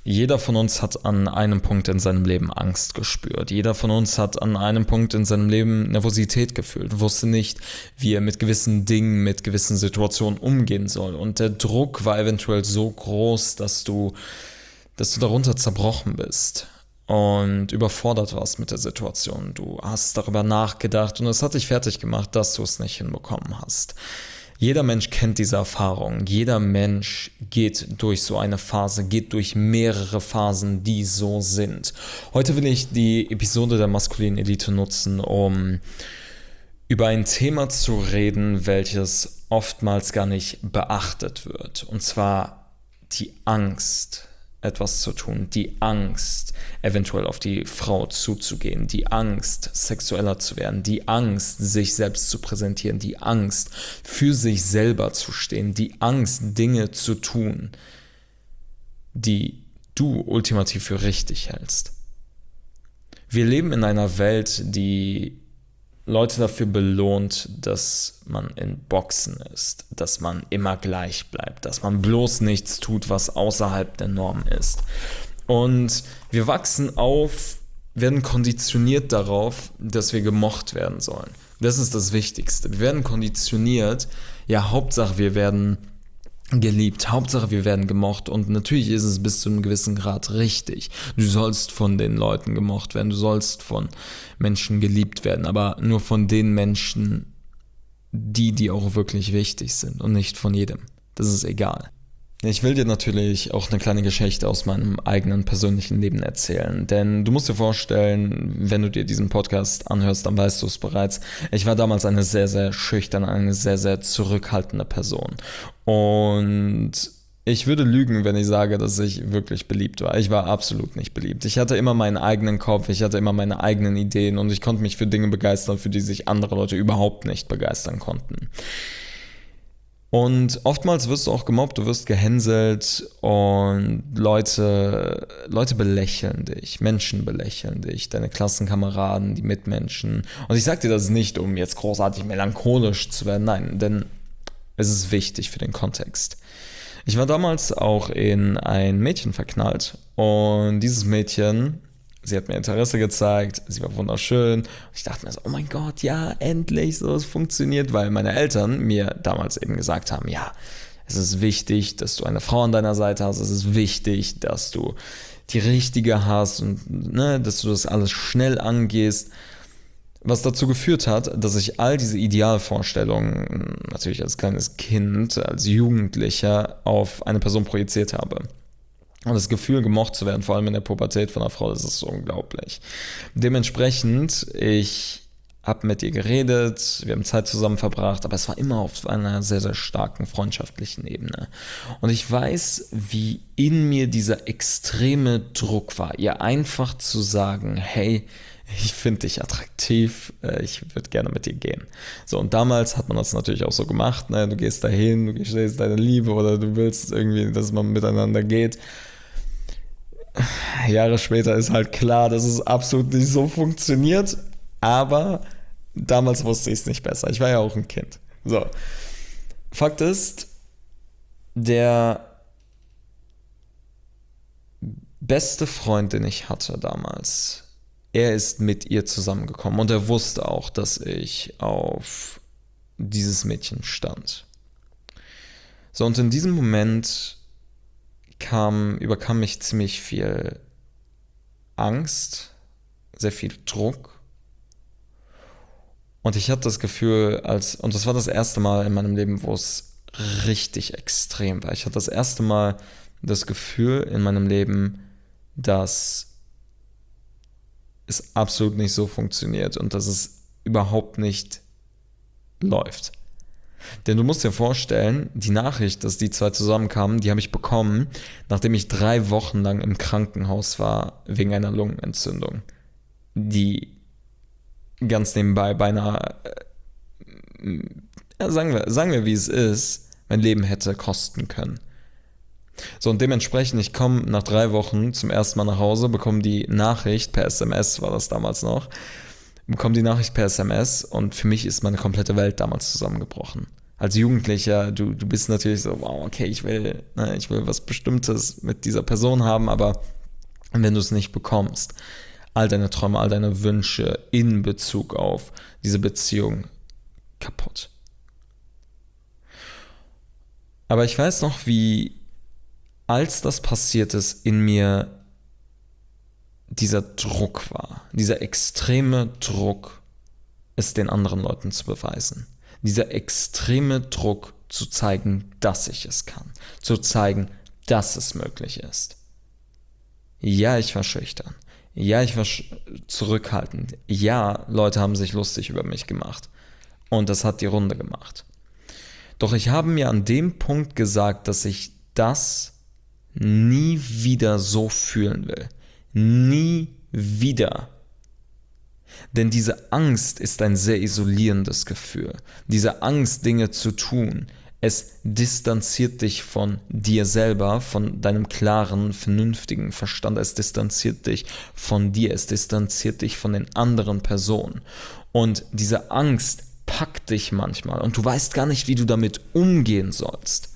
Jeder von uns hat an einem Punkt in seinem Leben Angst gespürt. Jeder von uns hat an einem Punkt in seinem Leben Nervosität gefühlt, wusste nicht, wie er mit gewissen Dingen, mit gewissen Situationen umgehen soll. Und der Druck war eventuell so groß, dass du darunter zerbrochen bist und überfordert warst mit der Situation. Du hast darüber nachgedacht und es hat dich fertig gemacht, dass du es nicht hinbekommen hast. Jeder Mensch kennt diese Erfahrung. Jeder Mensch geht durch so eine Phase, geht durch mehrere Phasen, die so sind. Heute will ich die Episode der maskulinen Elite nutzen, um über ein Thema zu reden, welches oftmals gar nicht beachtet wird. Und zwar die Angst, etwas zu tun, die Angst, eventuell auf die Frau zuzugehen, die Angst, sexueller zu werden, die Angst, sich selbst zu präsentieren, die Angst, für sich selber zu stehen, die Angst, Dinge zu tun, die du ultimativ für richtig hältst. Wir leben in einer Welt, die Leute dafür belohnt, dass man in Boxen ist, dass man immer gleich bleibt, dass man bloß nichts tut, was außerhalb der Norm ist. Und wir wachsen auf, werden konditioniert darauf, dass wir gemocht werden sollen. Das ist das Wichtigste. Wir werden konditioniert, ja, Hauptsache wir werden geliebt, Hauptsache wir werden gemocht, und natürlich ist es bis zu einem gewissen Grad richtig. Du sollst von den Leuten gemocht werden, du sollst von Menschen geliebt werden, aber nur von den Menschen, die auch wirklich wichtig sind und nicht von jedem. Das ist egal. Ich will dir natürlich auch eine kleine Geschichte aus meinem eigenen persönlichen Leben erzählen, denn du musst dir vorstellen, wenn du dir diesen Podcast anhörst, dann weißt du es bereits. Ich war damals eine sehr, sehr schüchterne, eine sehr, sehr zurückhaltende Person, und ich würde lügen, wenn ich sage, dass ich wirklich beliebt war. Ich war absolut nicht beliebt. Ich hatte immer meinen eigenen Kopf, ich hatte immer meine eigenen Ideen und ich konnte mich für Dinge begeistern, für die sich andere Leute überhaupt nicht begeistern konnten. Und oftmals wirst du auch gemobbt, du wirst gehänselt und Leute belächeln dich, Menschen belächeln dich, deine Klassenkameraden, die Mitmenschen. Und ich sag dir das nicht, um jetzt großartig melancholisch zu werden, nein, denn es ist wichtig für den Kontext. Ich war damals auch in ein Mädchen verknallt und dieses Mädchen, sie hat mir Interesse gezeigt, sie war wunderschön. Und ich dachte mir so, oh mein Gott, ja, endlich, so, es funktioniert, weil meine Eltern mir damals eben gesagt haben, ja, es ist wichtig, dass du eine Frau an deiner Seite hast, es ist wichtig, dass du die richtige hast und dass du das alles schnell angehst. Was dazu geführt hat, dass ich all diese Idealvorstellungen, natürlich als kleines Kind, als Jugendlicher, auf eine Person projiziert habe. Und das Gefühl, gemocht zu werden, vor allem in der Pubertät von einer Frau, das ist so unglaublich. Dementsprechend, ich habe mit ihr geredet, wir haben Zeit zusammen verbracht, aber es war immer auf einer sehr, sehr starken freundschaftlichen Ebene. Und ich weiß, wie in mir dieser extreme Druck war, ihr einfach zu sagen, hey, ich finde dich attraktiv, ich würde gerne mit dir gehen. So, und damals hat man das natürlich auch so gemacht, ne? Du gehst dahin, du gestehst deine Liebe oder du willst irgendwie, dass man miteinander geht. Jahre später ist halt klar, dass es absolut nicht so funktioniert, aber damals wusste ich es nicht besser. Ich war ja auch ein Kind. So, Fakt ist, der beste Freund, den ich hatte damals, er ist mit ihr zusammengekommen und er wusste auch, dass ich auf dieses Mädchen stand. So, und in diesem Moment überkam mich ziemlich viel Angst, sehr viel Druck. Und ich hatte das Gefühl, und das war das erste Mal in meinem Leben, wo es richtig extrem war. Ich hatte das erste Mal das Gefühl in meinem Leben, dass es absolut nicht so funktioniert und dass es überhaupt nicht läuft. Denn du musst dir vorstellen, die Nachricht, dass die zwei zusammenkamen, die habe ich bekommen, nachdem ich 3 Wochen lang im Krankenhaus war wegen einer Lungenentzündung, die ganz nebenbei beinahe, sagen wir wie es ist, mein Leben hätte kosten können. So, und dementsprechend, ich komme nach 3 Wochen zum ersten Mal nach Hause, bekomme die Nachricht, per SMS war das damals noch, bekomme die Nachricht per SMS und für mich ist meine komplette Welt damals zusammengebrochen. Als Jugendlicher, du bist natürlich so, wow, okay, ich will was Bestimmtes mit dieser Person haben, aber wenn du es nicht bekommst, all deine Träume, all deine Wünsche in Bezug auf diese Beziehung kaputt. Aber ich weiß noch, wie, als das passiert ist, in mir dieser Druck war, dieser extreme Druck, es den anderen Leuten zu beweisen. Dieser extreme Druck zu zeigen, dass ich es kann. Zu zeigen, dass es möglich ist. Ja, ich war schüchtern. Ja, ich war zurückhaltend. Ja, Leute haben sich lustig über mich gemacht. Und das hat die Runde gemacht. Doch ich habe mir an dem Punkt gesagt, dass ich das nie wieder so fühlen will. Nie wieder. Denn diese Angst ist ein sehr isolierendes Gefühl. Diese Angst, Dinge zu tun, es distanziert dich von dir selber, von deinem klaren, vernünftigen Verstand. Es distanziert dich von dir, es distanziert dich von den anderen Personen. Und diese Angst packt dich manchmal und du weißt gar nicht, wie du damit umgehen sollst.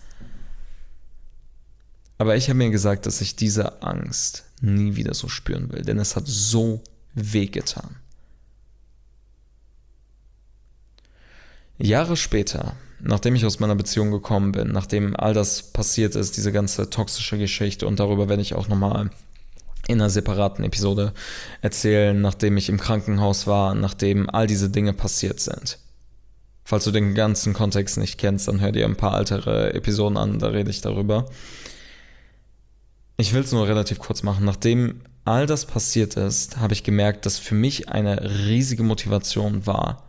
Aber ich habe mir gesagt, dass ich diese Angst nie wieder so spüren will, denn es hat so wehgetan. Jahre später, nachdem ich aus meiner Beziehung gekommen bin, nachdem all das passiert ist, diese ganze toxische Geschichte, und darüber werde ich auch nochmal in einer separaten Episode erzählen, nachdem ich im Krankenhaus war, nachdem all diese Dinge passiert sind. Falls du den ganzen Kontext nicht kennst, dann hör dir ein paar ältere Episoden an, da rede ich darüber. Ich will es nur relativ kurz machen. Nachdem all das passiert ist, habe ich gemerkt, dass für mich eine riesige Motivation war,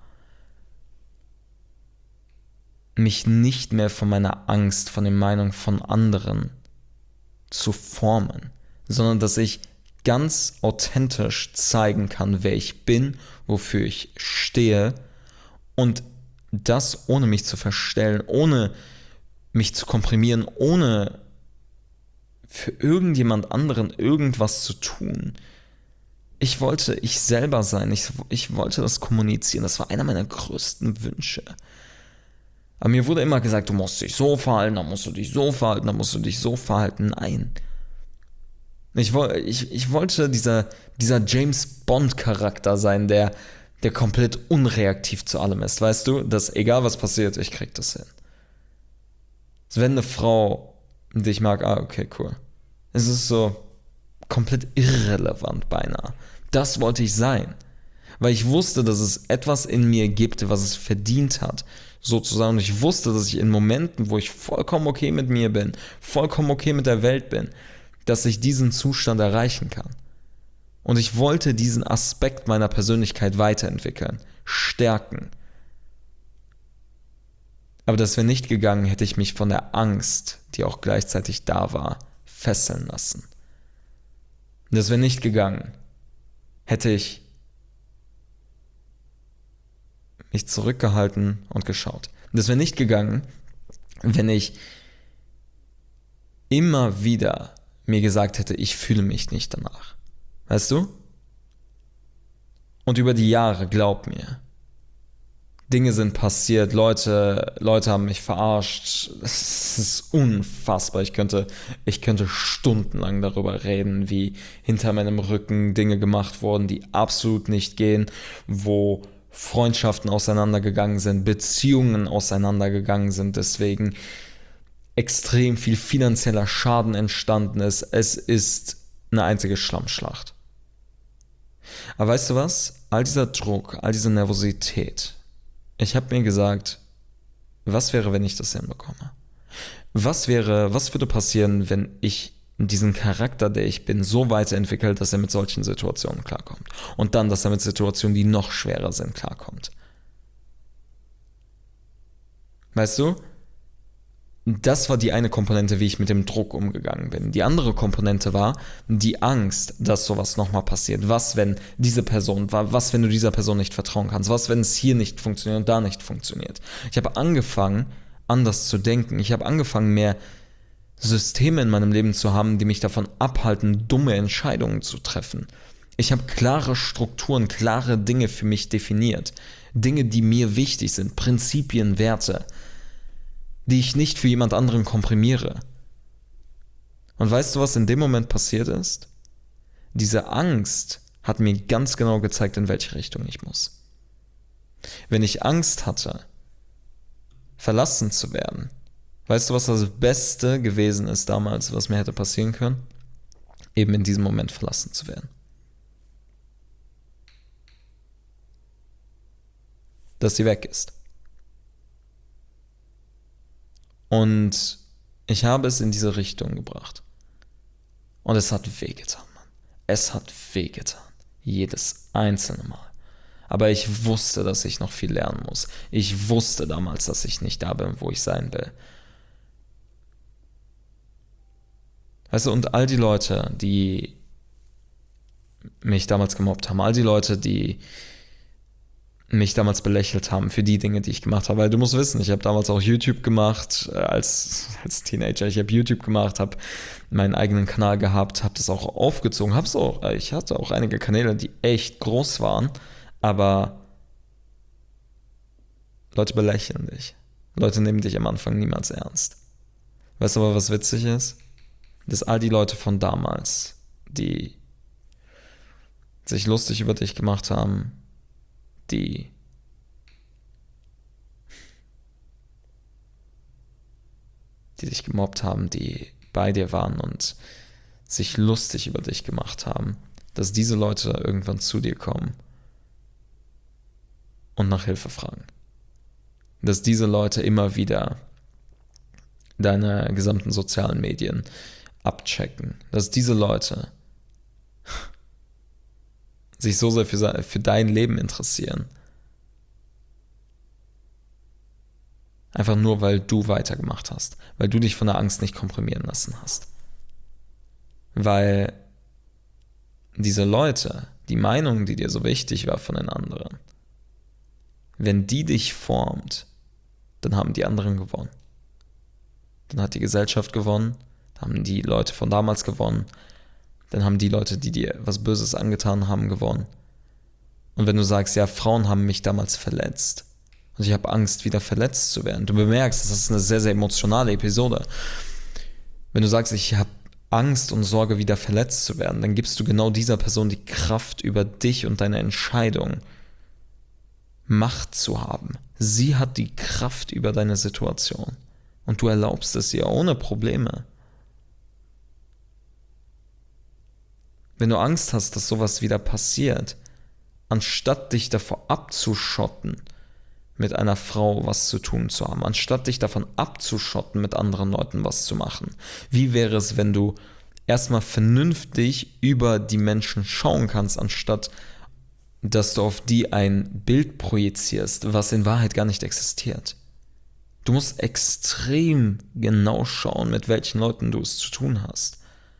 mich nicht mehr von meiner Angst, von den Meinungen von anderen zu formen, sondern dass ich ganz authentisch zeigen kann, wer ich bin, wofür ich stehe, und das ohne mich zu verstellen, ohne mich zu komprimieren, ohne für irgendjemand anderen irgendwas zu tun. Ich wollte ich selber sein, ich wollte das kommunizieren, das war einer meiner größten Wünsche. Aber mir wurde immer gesagt, du musst dich so verhalten, dann musst du dich so verhalten, dann musst du dich so verhalten. Nein. Ich wollte dieser James-Bond-Charakter sein, der komplett unreaktiv zu allem ist. Weißt du, dass egal was passiert, ich krieg das hin. Wenn eine Frau dich mag, okay, cool. Es ist so komplett irrelevant beinahe. Das wollte ich sein. Weil ich wusste, dass es etwas in mir gibt, was es verdient hat, sozusagen. Und ich wusste, dass ich in Momenten, wo ich vollkommen okay mit mir bin, vollkommen okay mit der Welt bin, dass ich diesen Zustand erreichen kann. Und ich wollte diesen Aspekt meiner Persönlichkeit weiterentwickeln, stärken. Aber das wäre nicht gegangen, hätte ich mich von der Angst, die auch gleichzeitig da war, fesseln lassen. Das wäre nicht gegangen, hätte ich mich zurückgehalten und geschaut. Das wäre nicht gegangen, wenn ich immer wieder mir gesagt hätte, ich fühle mich nicht danach. Weißt du? Und über die Jahre, glaub mir, Dinge sind passiert, Leute haben mich verarscht. Es ist unfassbar. Ich könnte stundenlang darüber reden, wie hinter meinem Rücken Dinge gemacht wurden, die absolut nicht gehen, wo Freundschaften auseinandergegangen sind, Beziehungen auseinandergegangen sind, deswegen extrem viel finanzieller Schaden entstanden ist. Es ist eine einzige Schlammschlacht. Aber weißt du was? All dieser Druck, all diese Nervosität, ich habe mir gesagt, was wäre, wenn ich das hinbekomme? Was würde passieren, wenn ich diesen Charakter, der ich bin, so weiterentwickelt, dass er mit solchen Situationen klarkommt? Und dann, dass er mit Situationen, die noch schwerer sind, klarkommt. Weißt du? Das war die eine Komponente, wie ich mit dem Druck umgegangen bin. Die andere Komponente war die Angst, dass sowas nochmal passiert. Was, wenn was, wenn du dieser Person nicht vertrauen kannst? Was, wenn es hier nicht funktioniert und da nicht funktioniert? Ich habe angefangen, anders zu denken. Ich habe angefangen, mehr Systeme in meinem Leben zu haben, die mich davon abhalten, dumme Entscheidungen zu treffen. Ich habe klare Strukturen, klare Dinge für mich definiert. Dinge, die mir wichtig sind, Prinzipien, Werte. die ich nicht für jemand anderen komprimiere. Und weißt du, was in dem Moment passiert ist? Diese Angst hat mir ganz genau gezeigt, in welche Richtung ich muss. Wenn ich Angst hatte, verlassen zu werden, weißt du, was das Beste gewesen ist damals, was mir hätte passieren können? Eben in diesem Moment verlassen zu werden. Dass sie weg ist. Und ich habe es in diese Richtung gebracht. Und es hat wehgetan, Mann. Es hat wehgetan. Jedes einzelne Mal. Aber ich wusste, dass ich noch viel lernen muss. Ich wusste damals, dass ich nicht da bin, wo ich sein will. Weißt du, und all die Leute, die mich damals gemobbt haben, all die Leute, die mich damals belächelt haben für die Dinge, die ich gemacht habe. Weil du musst wissen, ich habe damals auch YouTube gemacht als Teenager. Ich habe YouTube gemacht, habe meinen eigenen Kanal gehabt, habe das auch aufgezogen. Ich hatte auch einige Kanäle, die echt groß waren, aber Leute belächeln dich. Leute nehmen dich am Anfang niemals ernst. Weißt du aber, was witzig ist? Dass all die Leute von damals, die sich lustig über dich gemacht haben, die dich gemobbt haben, die bei dir waren und sich lustig über dich gemacht haben, dass diese Leute irgendwann zu dir kommen und nach Hilfe fragen. Dass diese Leute immer wieder deine gesamten sozialen Medien abchecken. Dass diese Leute sich so sehr für dein Leben interessieren. Einfach nur, weil du weitergemacht hast. Weil du dich von der Angst nicht komprimieren lassen hast. Weil diese Leute, die Meinung, die dir so wichtig war von den anderen, wenn die dich formt, dann haben die anderen gewonnen. Dann hat die Gesellschaft gewonnen, dann haben die Leute von damals gewonnen, dann haben die Leute, die dir was Böses angetan haben, gewonnen. Und wenn du sagst, ja, Frauen haben mich damals verletzt und ich habe Angst, wieder verletzt zu werden, du bemerkst, das ist eine sehr, sehr emotionale Episode. Wenn du sagst, ich habe Angst und Sorge, wieder verletzt zu werden, dann gibst du genau dieser Person die Kraft, über dich und deine Entscheidung Macht zu haben. Sie hat die Kraft über deine Situation und du erlaubst es ihr ohne Probleme. Wenn du Angst hast, dass sowas wieder passiert, anstatt dich davor abzuschotten, mit einer Frau was zu tun zu haben, anstatt dich davon abzuschotten, mit anderen Leuten was zu machen, wie wäre es, wenn du erstmal vernünftig über die Menschen schauen kannst, anstatt dass du auf die ein Bild projizierst, was in Wahrheit gar nicht existiert. Du musst extrem genau schauen, mit welchen Leuten du es zu tun hast.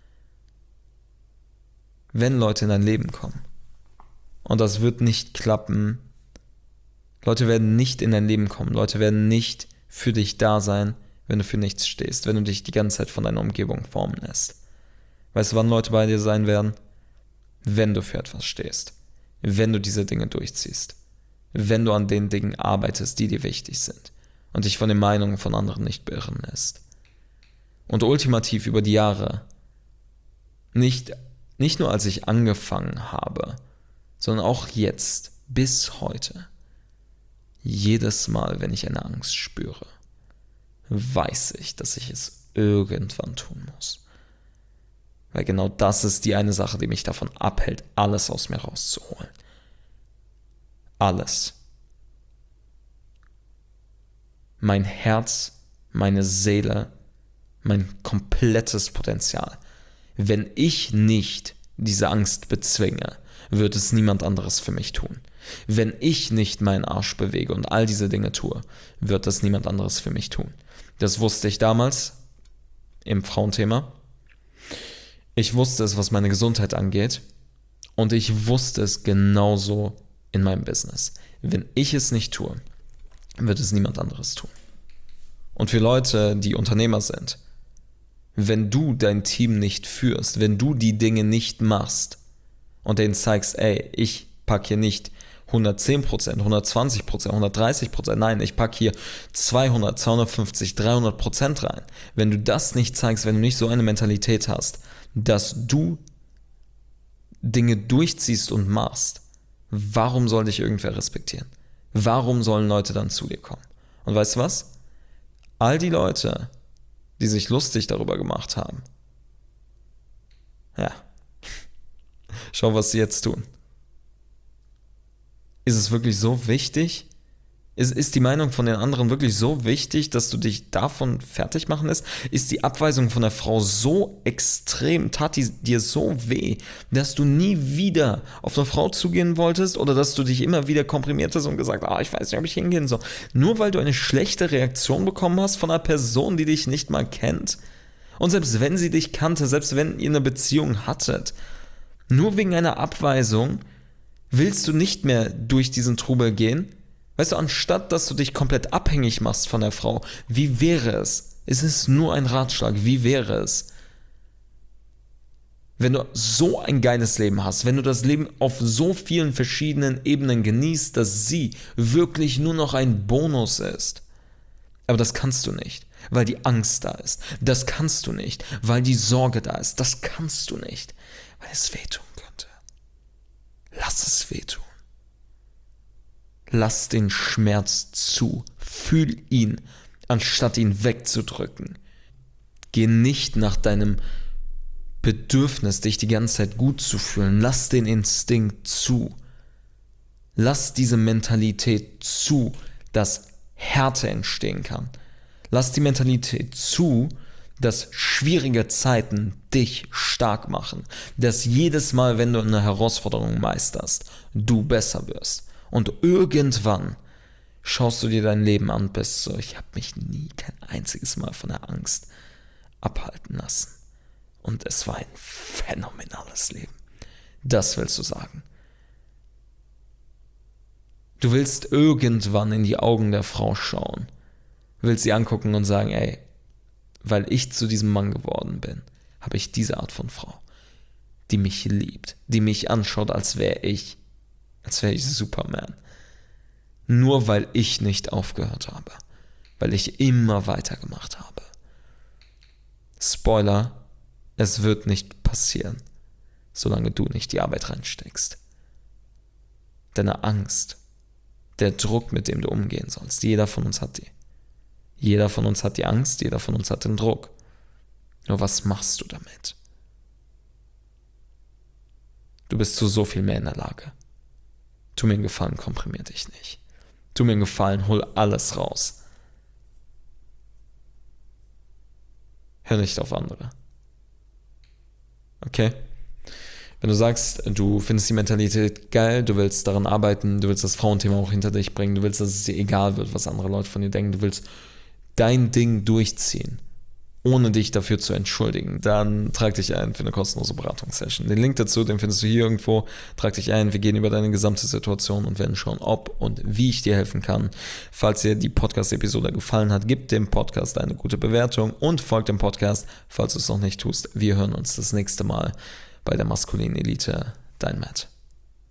Wenn Leute in dein Leben kommen. Und das wird nicht klappen. Leute werden nicht in dein Leben kommen. Leute werden nicht für dich da sein, wenn du für nichts stehst, wenn du dich die ganze Zeit von deiner Umgebung formen lässt. Weißt du, wann Leute bei dir sein werden? Wenn du für etwas stehst. Wenn du diese Dinge durchziehst. Wenn du an den Dingen arbeitest, die dir wichtig sind. Und dich von den Meinungen von anderen nicht beirren lässt. Und ultimativ über die Jahre, nicht nur als ich angefangen habe, sondern auch jetzt, bis heute, jedes Mal, wenn ich eine Angst spüre, weiß ich, dass ich es irgendwann tun muss. Weil genau das ist die eine Sache, die mich davon abhält, alles aus mir rauszuholen. Alles. Mein Herz, meine Seele, mein komplettes Potenzial. Wenn ich nicht diese Angst bezwinge, wird es niemand anderes für mich tun. Wenn ich nicht meinen Arsch bewege und all diese Dinge tue, wird das niemand anderes für mich tun. Das wusste ich damals im Frauenthema. Ich wusste es, was meine Gesundheit angeht. Und ich wusste es genauso in meinem Business. Wenn ich es nicht tue, wird es niemand anderes tun. Und für Leute, die Unternehmer sind, wenn du dein Team nicht führst, wenn du die Dinge nicht machst und denen zeigst, ey, ich packe hier nicht 110%, 120%, 130%. Nein, ich packe hier 200, 250, 300% rein. Wenn du das nicht zeigst, wenn du nicht so eine Mentalität hast, dass du Dinge durchziehst und machst, warum soll dich irgendwer respektieren? Warum sollen Leute dann zu dir kommen? Und weißt du was? All die Leute, die sich lustig darüber gemacht haben, ja, schau, was sie jetzt tun. Ist es wirklich so wichtig? Ist die Meinung von den anderen wirklich so wichtig, dass du dich davon fertig machen lässt? Ist die Abweisung von der Frau so extrem, tat die dir so weh, dass du nie wieder auf eine Frau zugehen wolltest oder dass du dich immer wieder komprimiert hast und gesagt, ich weiß nicht, ob ich hingehen soll. Nur weil du eine schlechte Reaktion bekommen hast von einer Person, die dich nicht mal kennt. Und selbst wenn sie dich kannte, selbst wenn ihr eine Beziehung hattet, nur wegen einer Abweisung willst du nicht mehr durch diesen Trubel gehen? Weißt du, anstatt dass du dich komplett abhängig machst von der Frau, wie wäre es? Es ist nur ein Ratschlag, wie wäre es? Wenn du so ein geiles Leben hast, wenn du das Leben auf so vielen verschiedenen Ebenen genießt, dass sie wirklich nur noch ein Bonus ist. Aber das kannst du nicht, weil die Angst da ist. Das kannst du nicht, weil die Sorge da ist. Das kannst du nicht, weil es wehtun könnte. Lass es wehtun. Lass den Schmerz zu. Fühl ihn, anstatt ihn wegzudrücken. Geh nicht nach deinem Bedürfnis, dich die ganze Zeit gut zu fühlen. Lass den Instinkt zu. Lass diese Mentalität zu, dass Härte entstehen kann. Lass die Mentalität zu, dass schwierige Zeiten dich stark machen. Dass jedes Mal, wenn du eine Herausforderung meisterst, du besser wirst. Und irgendwann schaust du dir dein Leben an und bist so, ich habe mich nie kein einziges Mal von der Angst abhalten lassen. Und es war ein phänomenales Leben. Das willst du sagen. Du willst irgendwann in die Augen der Frau schauen. Willst sie angucken und sagen, ey, weil ich zu diesem Mann geworden bin, habe ich diese Art von Frau, die mich liebt, die mich anschaut, als wäre ich Superman. Nur weil ich nicht aufgehört habe. Weil ich immer weitergemacht habe. Spoiler, es wird nicht passieren, solange du nicht die Arbeit reinsteckst. Deine Angst, der Druck, mit dem du umgehen sollst, jeder von uns hat die. Jeder von uns hat die Angst, jeder von uns hat den Druck. Nur was machst du damit? Du bist zu so viel mehr in der Lage. Tu mir einen Gefallen, komprimier dich nicht. Tu mir einen Gefallen, hol alles raus. Hör nicht auf andere. Okay? Wenn du sagst, du findest die Mentalität geil, du willst daran arbeiten, du willst das Frauenthema auch hinter dich bringen, du willst, dass es dir egal wird, was andere Leute von dir denken, du willst dein Ding durchziehen, ohne dich dafür zu entschuldigen, dann trag dich ein für eine kostenlose Beratungssession. Den Link dazu, den findest du hier irgendwo. Trag dich ein, wir gehen über deine gesamte Situation und werden schauen, ob und wie ich dir helfen kann. Falls dir die Podcast-Episode gefallen hat, gib dem Podcast eine gute Bewertung und folg dem Podcast, falls du es noch nicht tust. Wir hören uns das nächste Mal bei der maskulinen Elite. Dein Matt.